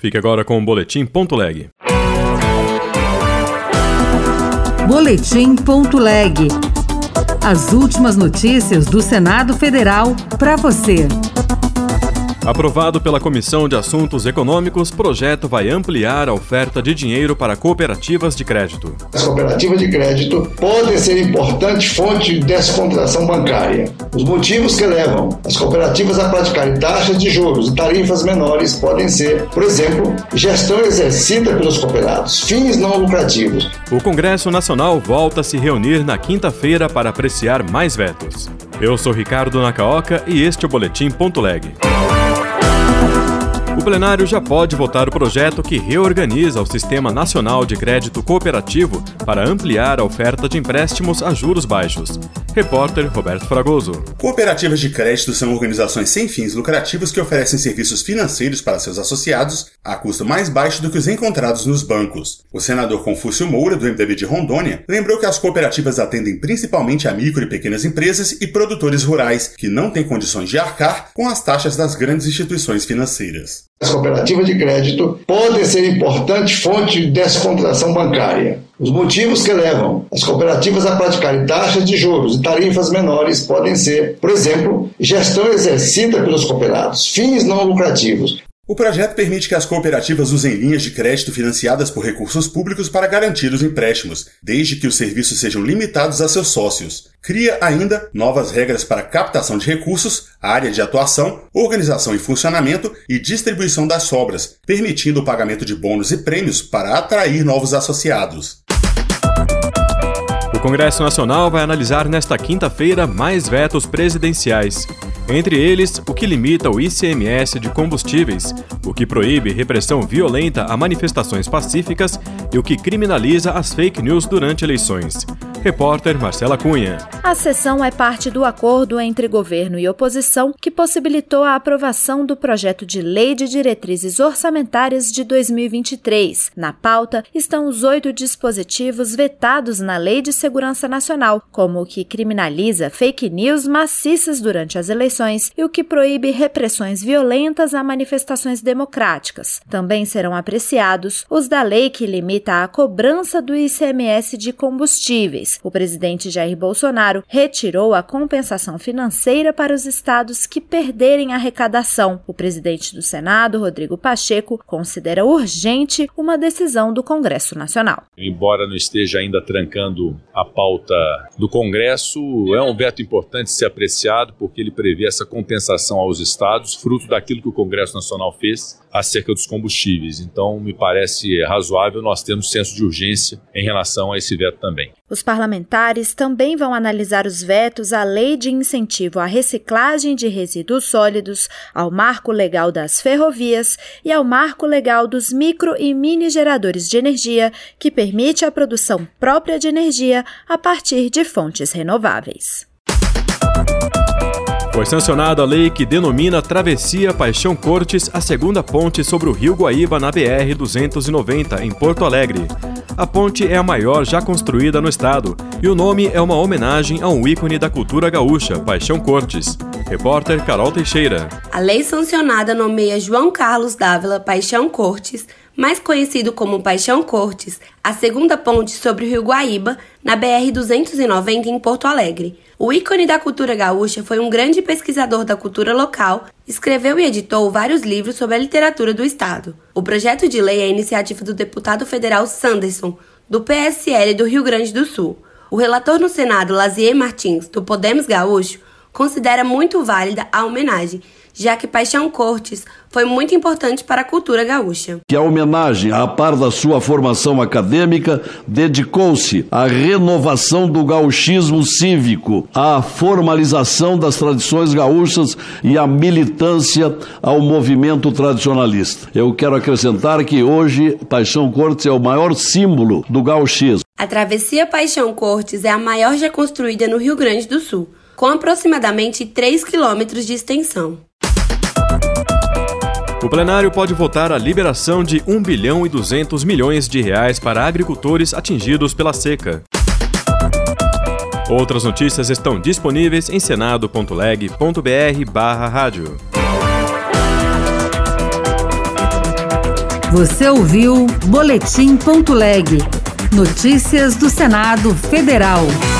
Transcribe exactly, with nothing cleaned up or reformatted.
Fique agora com o Boletim Ponto Leg. Boletim Ponto Leg. As últimas notícias do Senado Federal para você. Aprovado pela Comissão de Assuntos Econômicos, projeto vai ampliar a oferta de dinheiro para cooperativas de crédito. As cooperativas de crédito podem ser importante fonte de descontração bancária. Os motivos que levam as cooperativas a praticarem taxas de juros e tarifas menores podem ser, por exemplo, gestão exercida pelos cooperados, fins não lucrativos. O Congresso Nacional volta a se reunir na quinta-feira para apreciar mais vetos. Eu sou Ricardo Nakaoka e este é o Boletim Ponto Leg. O plenário já pode votar o projeto que reorganiza o Sistema Nacional de Crédito Cooperativo para ampliar a oferta de empréstimos a juros baixos. Repórter Roberto Fragoso. Cooperativas de crédito são organizações sem fins lucrativos que oferecem serviços financeiros para seus associados a custo mais baixo do que os encontrados nos bancos. O senador Confúcio Moura, do M D B de Rondônia, lembrou que as cooperativas atendem principalmente a micro e pequenas empresas e produtores rurais que não têm condições de arcar com as taxas das grandes instituições financeiras. As cooperativas de crédito podem ser importante fonte de descontração bancária. Os motivos que levam as cooperativas a praticarem taxas de juros e tarifas menores podem ser, por exemplo, gestão exercida pelos cooperados, fins não lucrativos. O projeto permite que as cooperativas usem linhas de crédito financiadas por recursos públicos para garantir os empréstimos, desde que os serviços sejam limitados a seus sócios. Cria ainda novas regras para captação de recursos, área de atuação, organização e funcionamento e distribuição das sobras, permitindo o pagamento de bônus e prêmios para atrair novos associados. O Congresso Nacional vai analisar nesta quinta-feira mais vetos presidenciais. Entre eles, o que limita o I C M S de combustíveis, o que proíbe repressão violenta a manifestações pacíficas e o que criminaliza as fake news durante eleições. Repórter Marcela Cunha. A sessão é parte do acordo entre governo e oposição que possibilitou a aprovação do projeto de Lei de Diretrizes Orçamentárias de dois mil e vinte e três. Na pauta estão os oito dispositivos vetados na Lei de Segurança Nacional, como o que criminaliza fake news maciças durante as eleições e o que proíbe repressões violentas a manifestações democráticas. Também serão apreciados os da lei que limita a cobrança do I C M S de combustíveis. O presidente Jair Bolsonaro retirou a compensação financeira para os estados que perderem arrecadação. O presidente do Senado, Rodrigo Pacheco, considera urgente uma decisão do Congresso Nacional. Embora não esteja ainda trancando a pauta do Congresso, é um veto importante ser apreciado porque ele prevê essa compensação aos estados, fruto daquilo que o Congresso Nacional fez acerca dos combustíveis. Então, me parece razoável nós termos senso de urgência em relação a esse veto também. Os parlamentares também vão analisar os vetos à Lei de Incentivo à Reciclagem de Resíduos Sólidos, ao Marco Legal das Ferrovias e ao Marco Legal dos Micro e Mini Geradores de Energia, que permite a produção própria de energia a partir de fontes renováveis. Foi sancionada a lei que denomina Travessia Paixão Cortes a segunda ponte sobre o Rio Guaíba na B R duzentos e noventa, em Porto Alegre. A ponte é a maior já construída no estado e o nome é uma homenagem a um ícone da cultura gaúcha, Paixão Cortes. Repórter Carol Teixeira. A lei sancionada nomeia João Carlos Dávila Paixão Cortes, mais conhecido como Paixão Cortes, a segunda ponte sobre o Rio Guaíba, na B R duzentos e noventa, em Porto Alegre. O ícone da cultura gaúcha foi um grande pesquisador da cultura local, escreveu e editou vários livros sobre a literatura do estado. O projeto de lei é a iniciativa do deputado federal Sanderson, do P S L do Rio Grande do Sul. O relator no Senado, Lazier Martins, do Podemos Gaúcho, considera muito válida a homenagem, já que Paixão Cortes foi muito importante para a cultura gaúcha. Que a homenagem, a par da sua formação acadêmica, dedicou-se à renovação do gauchismo cívico, à formalização das tradições gaúchas e à militância ao movimento tradicionalista. Eu quero acrescentar que hoje Paixão Cortes é o maior símbolo do gauchismo. A Travessia Paixão Cortes é a maior já construída no Rio Grande do Sul, com aproximadamente três quilômetros de extensão. O plenário pode votar a liberação de um bilhão e duzentos milhões de reais para agricultores atingidos pela seca. Outras notícias estão disponíveis em senado ponto leg ponto br barra rádio. Você ouviu Boletim.leg. Notícias do Senado Federal.